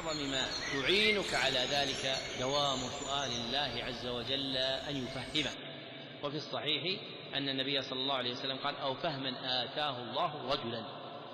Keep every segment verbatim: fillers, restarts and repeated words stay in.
أعظم ما يعينك على ذلك دوام سؤال الله عز وجل أن يفهمك. وفي الصحيح أن النبي صلى الله عليه وسلم قال: أو فهما آتاه الله رجلا.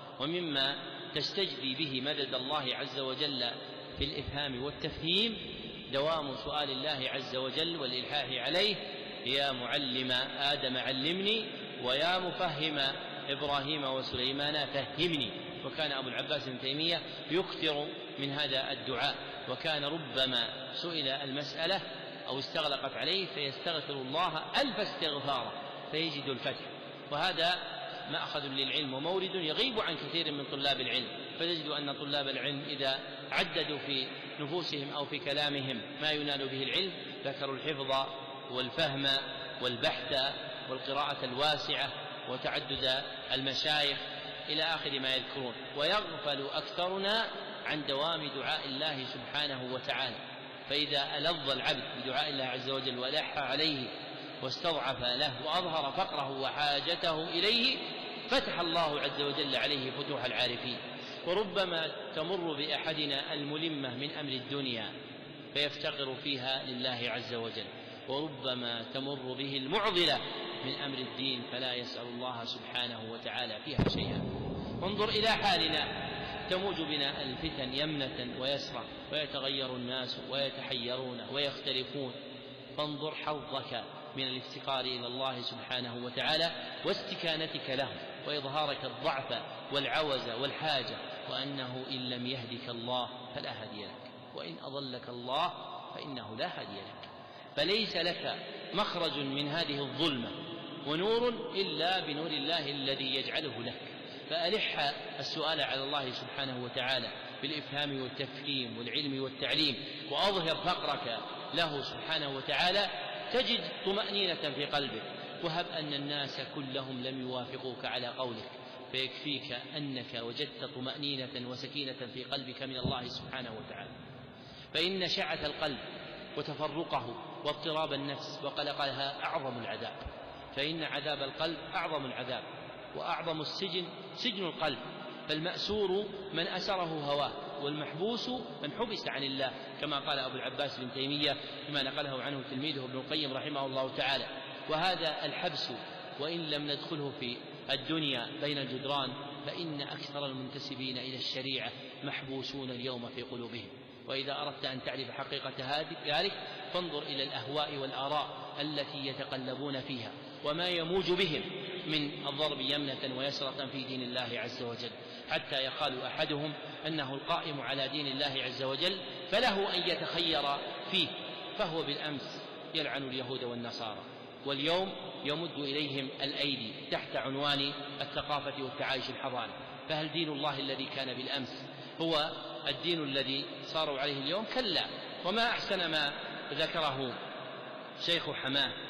ومما تستجدي به مدد الله عز وجل في الإفهام والتفهيم دوام سؤال الله عز وجل والإلحاح عليه: يا معلم آدم علمني، ويا مفهم إبراهيم وسليمان فهمني. وكان أبو العباس ابن تيمية يكثر من هذا الدعاء، وكان ربما سئل المسألة أو استغلقت عليه فيستغفر الله ألف استغفار فيجد الفتح. وهذا مأخذ للعلم ومورد يغيب عن كثير من طلاب العلم، فتجد أن طلاب العلم إذا عددوا في نفوسهم أو في كلامهم ما ينال به العلم ذكروا الحفظ والفهم والبحث والقراءة الواسعة وتعدد المشايخ إلى آخر ما يذكرون، ويغفل أكثرنا عن دوام دعاء الله سبحانه وتعالى. فإذا ألظ العبد بدعاء الله عز وجل وألح عليه واستضعف له وأظهر فقره وحاجته إليه فتح الله عز وجل عليه فتوح العارفين. وربما تمر بأحدنا الملمة من أمر الدنيا فيفتقر فيها لله عز وجل، وربما تمر به المعضلة من أمر الدين فلا يسأل الله سبحانه وتعالى فيها شيئا. انظر إلى حالنا، تموج بنا الفتن يمنة ويسرى، ويتغير الناس ويتحيرون ويختلفون، فانظر حظك من الافتقار إلى الله سبحانه وتعالى واستكانتك له وإظهارك الضعف والعوز والحاجة، وأنه إن لم يهدك الله فلا هادي لك، وإن أضلك الله فإنه لا هادي لك. فليس لك مخرج من هذه الظلمة ونور إلا بنور الله الذي يجعله لك. فألح السؤال على الله سبحانه وتعالى بالإفهام والتفهيم والعلم والتعليم، وأظهر فقرك له سبحانه وتعالى تجد طمأنينة في قلبك. وهب أن الناس كلهم لم يوافقوك على قولك، فيكفيك أنك وجدت طمأنينة وسكينة في قلبك من الله سبحانه وتعالى. فإن شعة القلب وتفرقه واضطراب النفس وقلقها أعظم العذاب، فإن عذاب القلب أعظم العذاب، وأعظم السجن سجن القلب. فالمأسور من أسره هواه، والمحبوس من حبس عن الله، كما قال أبو العباس بن تيمية كما نقله عنه تلميذه ابن القيم رحمه الله تعالى. وهذا الحبس وإن لم ندخله في الدنيا بين الجدران، فإن أكثر المنتسبين إلى الشريعة محبوسون اليوم في قلوبهم. وإذا أردت أن تعرف حقيقة ذلك فانظر إلى الأهواء والآراء التي يتقلبون فيها وما يموج بهم من الضرب يمنة ويسرة في دين الله عز وجل، حتى يقال أحدهم أنه القائم على دين الله عز وجل فله أن يتخير فيه، فهو بالأمس يلعن اليهود والنصارى، واليوم يمد إليهم الأيدي تحت عنوان الثقافة والتعايش الحضاري. فهل دين الله الذي كان بالأمس هو الدين الذي صاروا عليه اليوم؟ كلا. وما أحسن ما ذكره شيخ حماه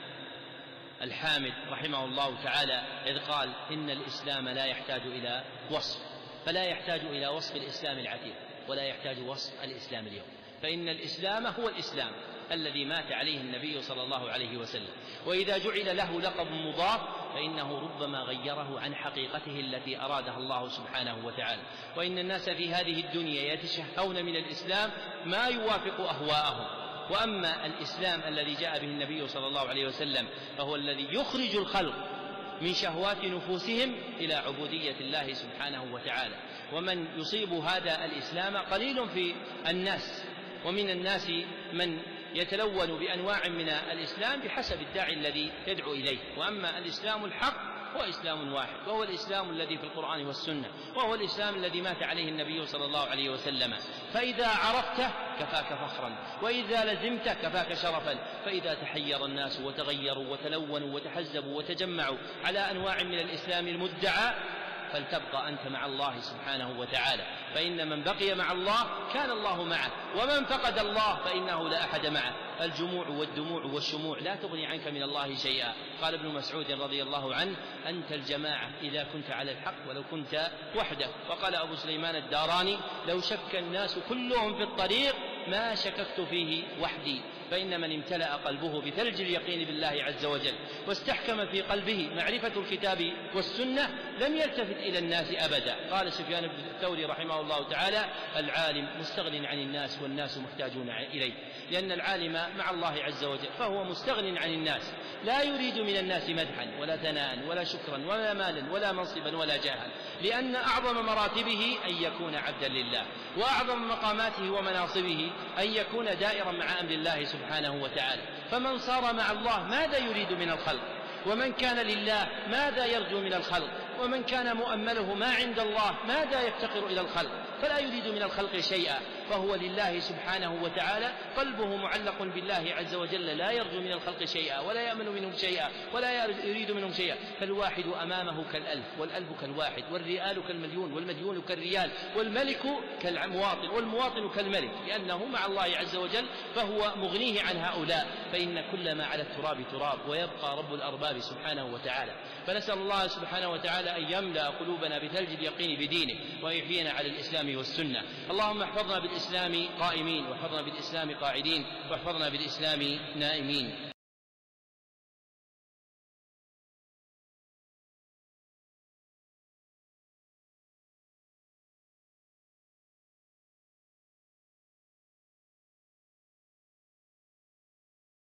الحامد رحمه الله تعالى إذ قال: إن الإسلام لا يحتاج إلى وصف، فلا يحتاج إلى وصف الإسلام العتيق ولا يحتاج وصف الإسلام اليوم، فإن الإسلام هو الإسلام الذي مات عليه النبي صلى الله عليه وسلم. وإذا جعل له لقب مضاف فإنه ربما غيره عن حقيقته التي أرادها الله سبحانه وتعالى. وإن الناس في هذه الدنيا يتشهون من الإسلام ما يوافق أهواءهم، وأما الإسلام الذي جاء به النبي صلى الله عليه وسلم فهو الذي يخرج الخلق من شهوات نفوسهم إلى عبودية الله سبحانه وتعالى. ومن يصيب هذا الإسلام قليل في الناس، ومن الناس من يتلون بأنواع من الإسلام بحسب الداعي الذي يدعو إليه. وأما الإسلام الحق هو إسلام واحد، وهو الإسلام الذي في القرآن والسنة، وهو الإسلام الذي مات عليه النبي صلى الله عليه وسلم. فإذا عرفته كفاك فخرا، وإذا لزمته كفاك شرفا. فإذا تحير الناس وتغيروا وتلونوا وتحزبوا وتجمعوا على أنواع من الإسلام المدعى فلتبقى أنت مع الله سبحانه وتعالى، فإن من بقي مع الله كان الله معه، ومن فقد الله فإنه لا أحد معه. الجموع والدموع والشموع لا تغني عنك من الله شيئا. قال ابن مسعود رضي الله عنه: أنت الجماعة إذا كنت على الحق ولو كنت وحدك. وقال أبو سليمان الداراني: لو شك الناس كلهم في الطريق ما شككت فيه وحدي. فإن من امتلأ قلبه بثلج اليقين بالله عز وجل واستحكم في قلبه معرفة الكتاب والسنة لم يلتفت إلى الناس أبدا. قال سفيان بن الثوري رحمه الله تعالى: العالم مستغن عن الناس والناس محتاجون إليه. لأن العالم مع الله عز وجل فهو مستغن عن الناس، لا يريد من الناس مدحا ولا ثناء ولا شكرا ولا مالا ولا منصبا ولا جاها، لأن أعظم مراتبه أن يكون عبدا لله، وأعظم مقاماته ومناصبه أن يكون دائرا مع أمر الله سبحانه وتعالى. فمن صار مع الله ماذا يريد من الخلق؟ ومن كان لله ماذا يرجو من الخلق؟ ومن كان مؤمله ما عند الله ماذا يفتقر إلى الخلق؟ فلا يريد من الخلق شيئا، فهو لله سبحانه وتعالى قلبه معلق بالله عز وجل، لا يرجو من الخلق شيئا ولا يأمن منهم شيئا ولا يريد منهم شيئا. فالواحد أمامه كالألف، والألف كالواحد، والريال كالمليون، والمليون كالريال، والملك كالمواطن، والمواطن كالملك، لأنه مع الله عز وجل فهو مغنيه عن هؤلاء. فإن كل ما على التراب تراب، ويبقى رب الأرباب سبحانه وتعالى. فنسأل الله سبحانه وتعالى أن يملأ قلوبنا بثلج اليقين بدينه، ويحيينا على الإسلام والسنة. اللهم احفظنا بالإسلام قائمين، واحفظنا بالإسلام قاعدين، واحفظنا بالإسلام نائمين.